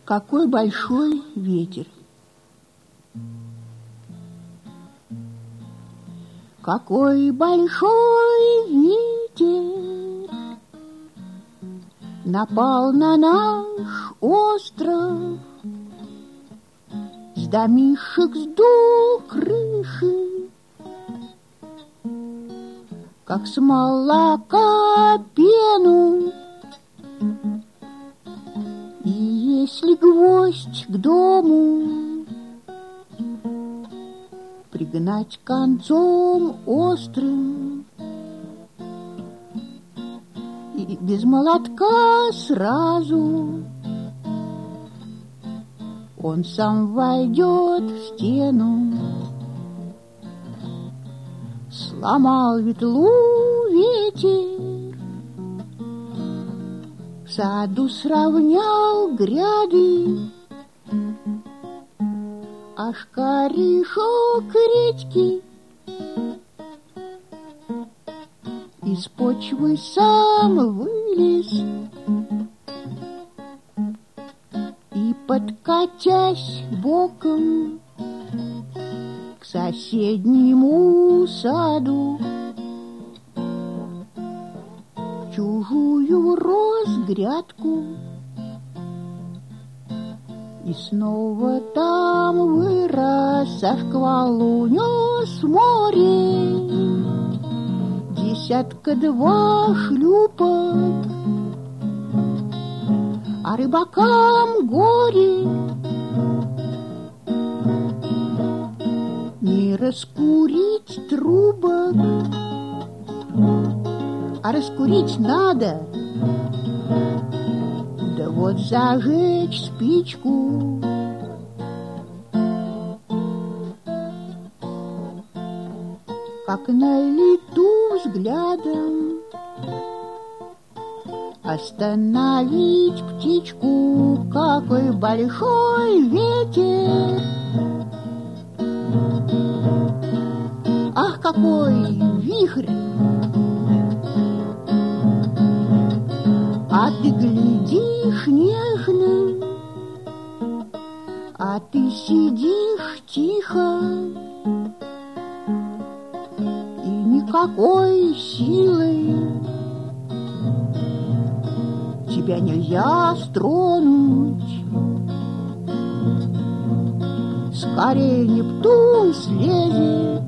Какой большой ветер! Какой большой ветер напал на наш остров, с домишек сдул крыши, как с молока пену. И если гвоздь к дому пригнать концом острым, и без молотка сразу он сам войдет в стену. Сломал ветлу ветер, в саду сравнял гряды, аж корешок редьки из почвы сам вылез, и, подкатясь боком к соседнему саду, чужую рос грядку, и снова там вырос, а шквал унес море десятка-два шлюпок, а рыбакам горе не раскурить трубок, а раскурить надо, да вот зажечь спичку. Как на лету взглядом остановить птичку, какой большой ветер! Ах, какой вихрь! А ты глядишь нежно, а ты сидишь тихо, и никакой силой тебя нельзя стронуть. Скорее Нептун слезет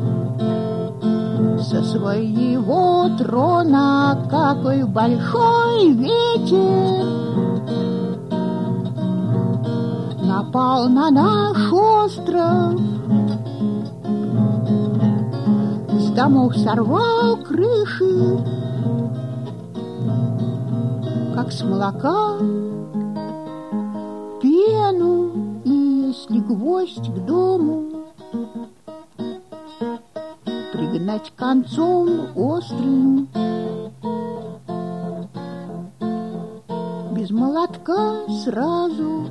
со своего трона, какой большой ветер напал на наш остров, с домов сорвал крыши, как с молока пену. И если гвоздь к дому пригнать концом острым, без молотка сразу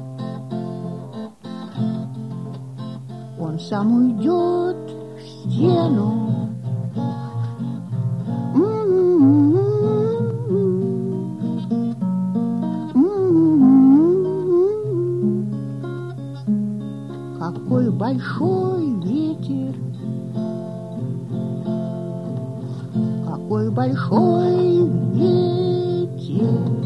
он сам уйдет в стену. Какой большой ветер! Какой большой ветер!